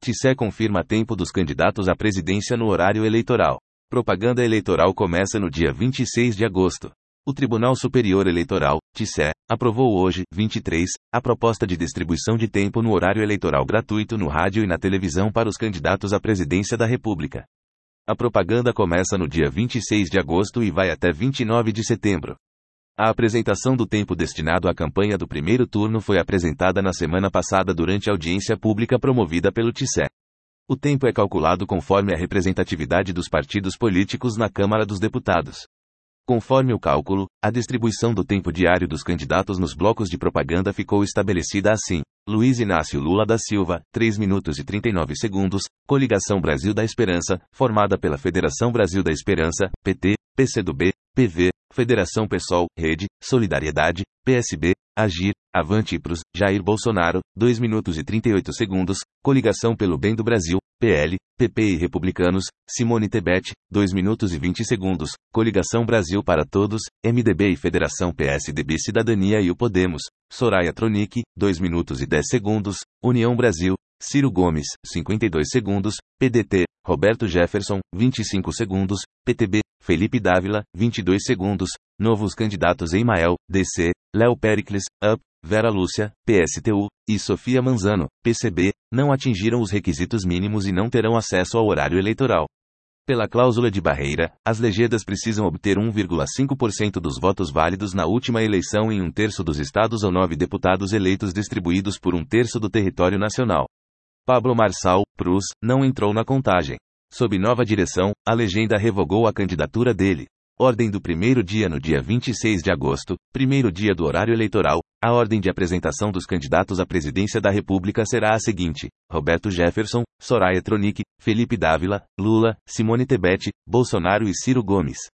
TSE confirma tempo dos candidatos à presidência no horário eleitoral. Propaganda eleitoral começa no dia 26 de agosto. O Tribunal Superior Eleitoral, TSE, aprovou hoje, 23, a proposta de distribuição de tempo no horário eleitoral gratuito no rádio e na televisão para os candidatos à presidência da República. A propaganda começa no dia 26 de agosto e vai até 29 de setembro. A apresentação do tempo destinado à campanha do primeiro turno foi apresentada na semana passada durante a audiência pública promovida pelo TSE. O tempo é calculado conforme a representatividade dos partidos políticos na Câmara dos Deputados. Conforme o cálculo, a distribuição do tempo diário dos candidatos nos blocos de propaganda ficou estabelecida assim: Luiz Inácio Lula da Silva, 3 minutos e 39 segundos, Coligação Brasil da Esperança, formada pela Federação Brasil da Esperança, PT, PCdoB, PV, Federação PSOL, Rede, Solidariedade, PSB, Agir, Avante e PROS, Jair Bolsonaro, 2 minutos e 38 segundos, Coligação pelo Bem do Brasil, PL, PP e Republicanos, Simone Tebet, 2 minutos e 20 segundos, Coligação Brasil para Todos, MDB e Federação PSDB Cidadania e o Podemos, Soraya Tronic, 2 minutos e 10 segundos, União Brasil, Ciro Gomes, 52 segundos, PDT, Roberto Jefferson, 25 segundos, PTB, Felipe Dávila, 22 segundos, novos candidatos Emael, DC, Léo Pericles, UP, Vera Lúcia, PSTU, e Sofia Manzano, PCB, não atingiram os requisitos mínimos e não terão acesso ao horário eleitoral. Pela cláusula de barreira, as legendas precisam obter 1,5% dos votos válidos na última eleição em 1/3 dos estados ou 9 deputados eleitos distribuídos por 1/3 do território nacional. Pablo Marçal, PROS, não entrou na contagem. Sob nova direção, a legenda revogou a candidatura dele. Ordem do primeiro dia no dia 26 de agosto, primeiro dia do horário eleitoral. A ordem de apresentação dos candidatos à presidência da República será a seguinte: Roberto Jefferson, Soraya Tronic, Felipe Dávila, Lula, Simone Tebet, Bolsonaro e Ciro Gomes.